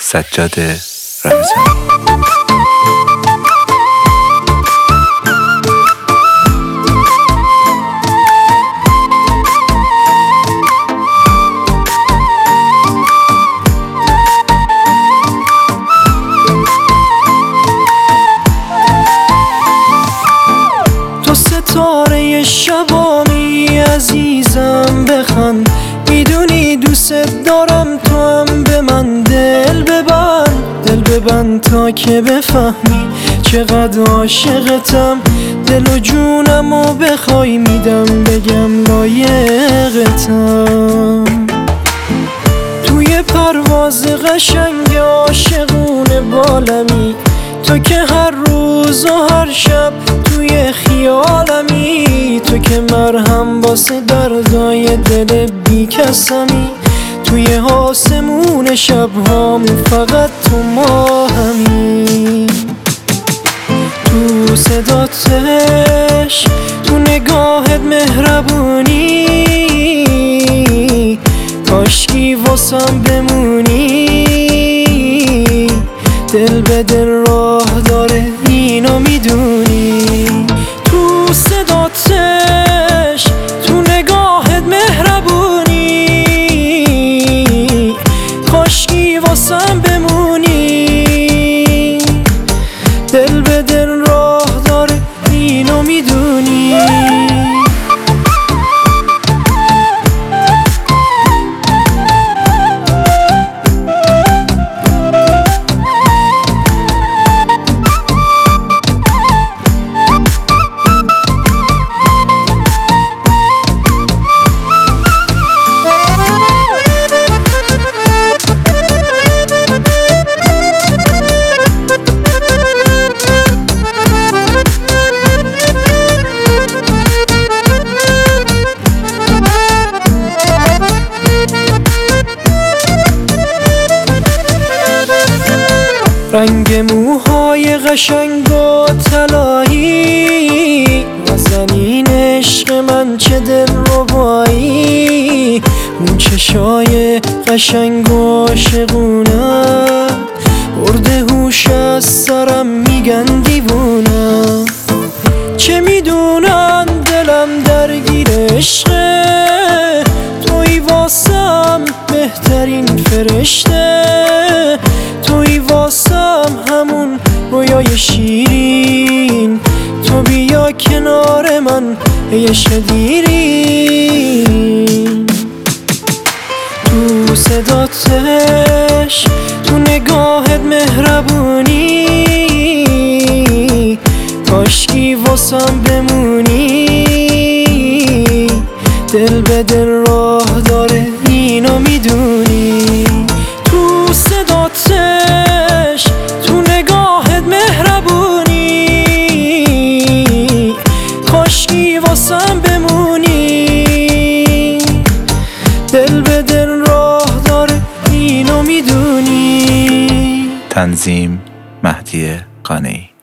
سجاد رمضانی. تو ستاره شبامی عزیزم بخند، میدونی دوست دارم، تو هم به من دل ببند تا که بفهمی چقدر عاشقتم. دل و جونمو بخوای میدم، بگم لایقتم. توی پرواز قشنگ عاشقونه بالمی، تو که هر روز و هر شب توی خیالمی. تو که مرهم واسه دردای دل بی کسمی، توی آسمون شبهامون فقط تو ماهمی. تو صداتش، تو نگاهت مهربونی، کاشکی واسم بمونی. دل به دل راه داره اینو میدونی. تو صداتش، تو نگاهت مهربونی، کاشکی واسم بمونی. دل به دل راه داره اینو میدونی. رنگ موهای قشنگ و طلایی، نازنین عشق من چه دلربایی. اون چشای قشنگ و عاشقونه، برده هوش از سرم میگن دیوونه. چه میدونن دلم درگیر عشقه، توی واسم بهترین فرشته. توی واسم همون رویای شیرین، تو بیا کنار من ای عشق دیرین. تو صداتش، تو نگاهت مهربونی، کاشکی واسم بمونی. دل به دل راه داره اینو میدونی. تو صداتش، تو نگاهت مهربونی، کاشکی واسم بمونی. دل به دل راه داره اینو میدونی. تنظیم مهدی قانعی.